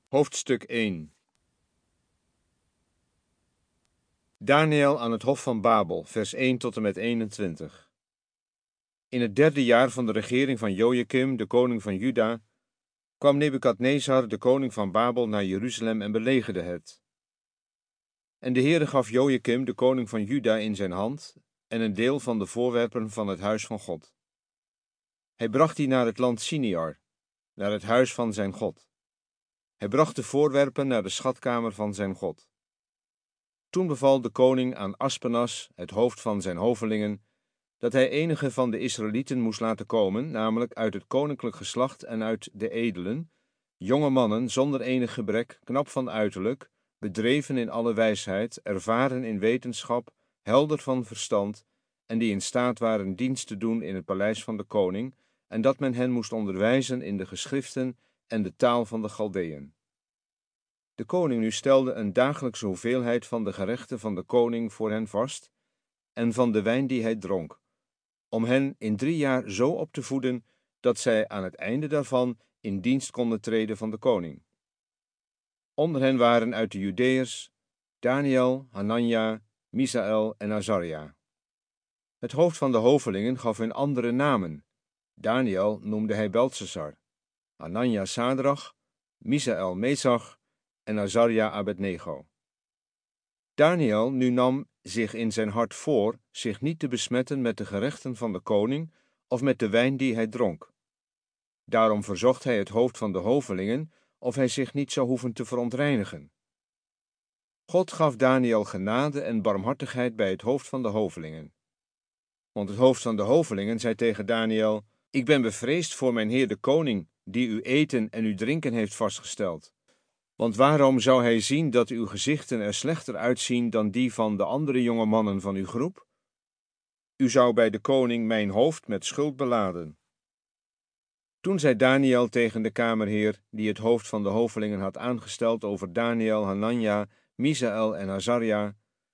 Hoofdstuk 1. Daniel aan het hof van Babel, vers 1 tot en met 21. In het 3e jaar van de regering van Jojakim, de koning van Juda, kwam Nebukadnezar, de koning van Babel, naar Jeruzalem en belegerde het. En de Heere gaf Jojakim, de koning van Juda, in zijn hand en een deel van de voorwerpen van het huis van God. Hij bracht die naar het land Siniar, naar het huis van zijn God. Hij bracht de voorwerpen naar de schatkamer van zijn God. Toen beval de koning aan Aspenas, het hoofd van zijn hovelingen, dat hij enige van de Israëlieten moest laten komen, namelijk uit het koninklijk geslacht en uit de edelen, jonge mannen zonder enig gebrek, knap van uiterlijk, bedreven in alle wijsheid, ervaren in wetenschap, helder van verstand, en die in staat waren dienst te doen in het paleis van de koning, en dat men hen moest onderwijzen in de geschriften en de taal van de Galdeën. De koning nu stelde een dagelijkse hoeveelheid van de gerechten van de koning voor hen vast, en van de wijn die hij dronk, om hen in 3 jaar zo op te voeden, dat zij aan het einde daarvan in dienst konden treden van de koning. Onder hen waren uit de Judeërs Daniel, Hanania, Misaël en Azaria. Het hoofd van de hovelingen gaf hun andere namen. Daniel noemde hij Beltsasar, Hanania Sadrach, Misaël Mesach en Azaria Abednego. Daniel nu nam zich in zijn hart voor zich niet te besmetten met de gerechten van de koning of met de wijn die hij dronk. Daarom verzocht hij het hoofd van de hovelingen of hij zich niet zou hoeven te verontreinigen. God gaf Daniel genade en barmhartigheid bij het hoofd van de hovelingen. Want het hoofd van de hovelingen zei tegen Daniel: Ik ben bevreesd voor mijn heer de koning, die uw eten en uw drinken heeft vastgesteld. Want waarom zou hij zien dat uw gezichten er slechter uitzien dan die van de andere jonge mannen van uw groep? U zou bij de koning mijn hoofd met schuld beladen. Toen zei Daniel tegen de kamerheer, die het hoofd van de hovelingen had aangesteld over Daniel, Hanania, Misaël en Azaria: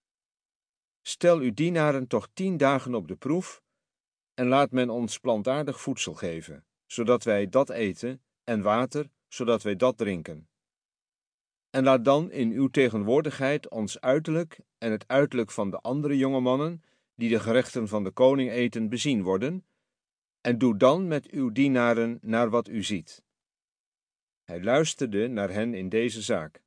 Stel uw dienaren toch 10 dagen op de proef, en laat men ons plantaardig voedsel geven, zodat wij dat eten, en water, zodat wij dat drinken. En laat dan in uw tegenwoordigheid ons uiterlijk en het uiterlijk van de andere jonge mannen, die de gerechten van de koning eten, bezien worden, en doe dan met uw dienaren naar wat u ziet. Hij luisterde naar hen in deze zaak.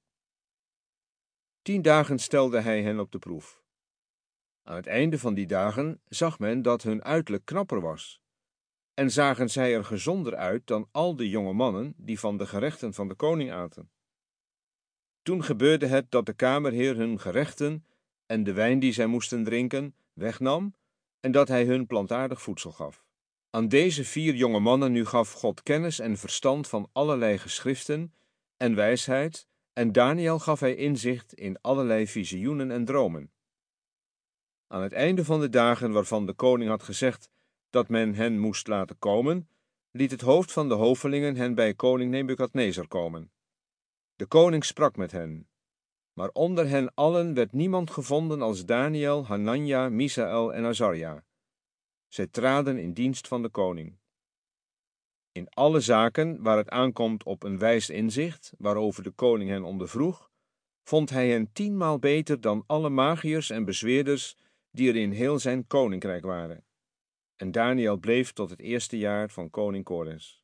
10 dagen stelde hij hen op de proef. Aan het einde van die dagen zag men dat hun uiterlijk knapper was, en zagen zij er gezonder uit dan al de jonge mannen die van de gerechten van de koning aten. Toen gebeurde het dat de kamerheer hun gerechten en de wijn die zij moesten drinken wegnam, en dat hij hun plantaardig voedsel gaf. Aan deze 4 jonge mannen nu gaf God kennis en verstand van allerlei geschriften en wijsheid, en Daniel gaf hij inzicht in allerlei visioenen en dromen. Aan het einde van de dagen waarvan de koning had gezegd dat men hen moest laten komen, liet het hoofd van de hovelingen hen bij koning Nebukadnezar komen. De koning sprak met hen, maar onder hen allen werd niemand gevonden als Daniel, Hanania, Misaël en Azaria. Zij traden in dienst van de koning. In alle zaken waar het aankomt op een wijs inzicht, waarover de koning hen ondervroeg, vond hij hen 10-maal beter dan alle magiërs en bezweerders die er in heel zijn koninkrijk waren. En Daniel bleef tot het 1e jaar van koning Kores.